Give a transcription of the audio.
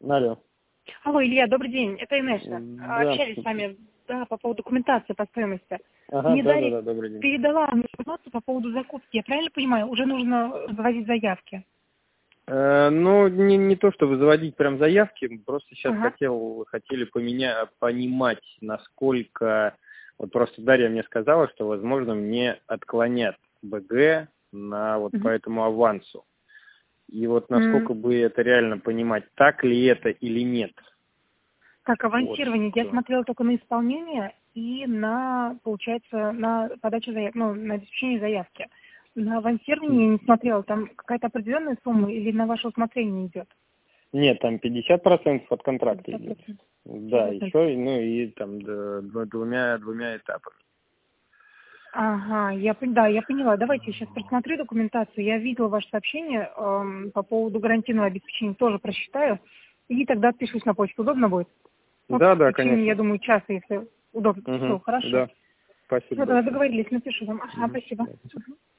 Алло. Алло, Илья, добрый день, это Инесса. Да. Общались с вами по поводу документации по стоимости. Ага, Мне Дарья да, добрый день. передала информацию по поводу закупки. Я правильно понимаю, уже нужно заводить заявки? Ну, не то, чтобы заводить прям заявки, просто сейчас Ага. хотели понимать, насколько... Вот просто Дарья мне сказала, что, возможно, мне отклонят БГ на вот по этому авансу. И вот насколько бы это реально понимать, так ли это или нет. Так, авансирование. Вот. Я смотрела только на исполнение и на, получается, на подачу заявки, ну, на обеспечение заявки. На авансирование я не смотрела. Там какая-то определенная сумма или на ваше усмотрение идет? Нет, там 50% от контракта 50%. идет. Да, 50%. еще, ну и там двумя этапами. Ага, я поняла. Давайте я сейчас просмотрю документацию. Я видела ваше сообщение по поводу гарантийного обеспечения, тоже просчитаю. И тогда отпишусь на почту. Удобно будет? Да, В течение, конечно. я думаю, часа, если удобно. Все, хорошо. Да, спасибо Все, тогда большое. договорились, напишу вам. Ага, спасибо. Да.